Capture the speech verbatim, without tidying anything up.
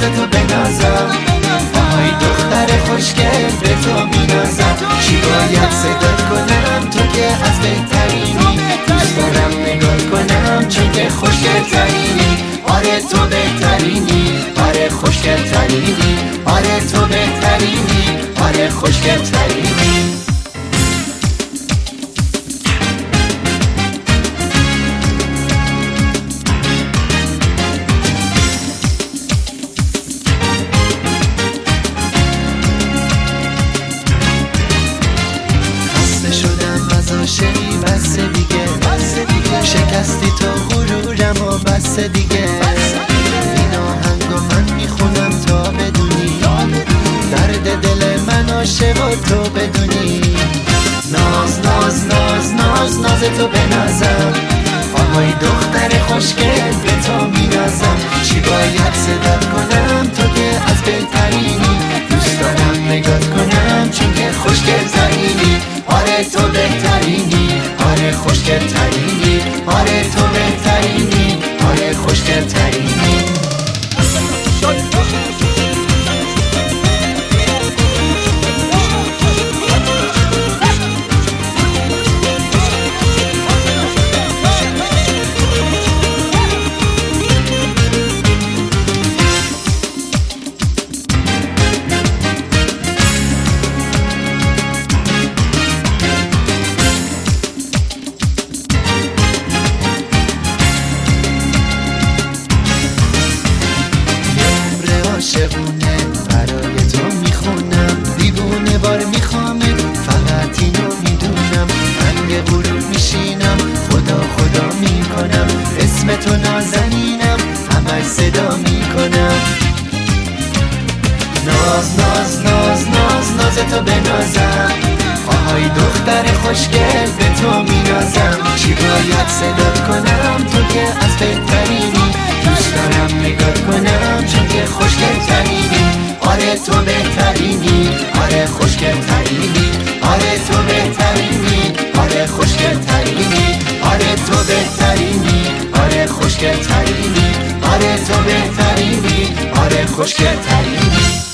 تو بنازم، آهای دختر خوشگل به تو مینازم. چی باید صدات کنم تو که از بهترینی، دوست دارم نگاه کنم چون که خوشگل ترینی. آره تو بهترینی، آره خوشگل ترینی، آره تو بهترینی، آره خوشگل ترینی. عاشقی بس دیگه، شکستی تو غرورم و بس دیگه. این آهنگو من میخونم تا بدونی درد دل من عاشق و تو بدونی. ناز ناز ناز ناز ناز تو بنازم، آهای دختر خوشگل به تو مینازم. چی باید صدات کنم تو که از بهترینی، دوست دارم نگات کنم چون که خوشگل ترینی. آره تو بهترینی، آره خوشگل ترینی، آره تو بهترینی، آره خوشگل ترینی. عاشقونه برای تو میخونم، دیوونه بار میخوامت فقط اینو میدونم. رنگ غروب میشینم خدا خدا میکنم، اسم تو نازنینم همش صدا میکنم. ناز ناز ناز ناز ناز تو بنازم، آهای دختر خوشگل به تو مینازم. چی باید صدات کنم تو که از بهترینی، دوست دارم نگات کنم چون که خوشگل ترینی. آره تو بهترینی، آره خوشگل ترینی، آره تو بهترینی، آره خوشگل ترینی. آره تو بهترینی، آره خوشگل ترینی، آره تو بهترینی، آره خوشگل ترینی.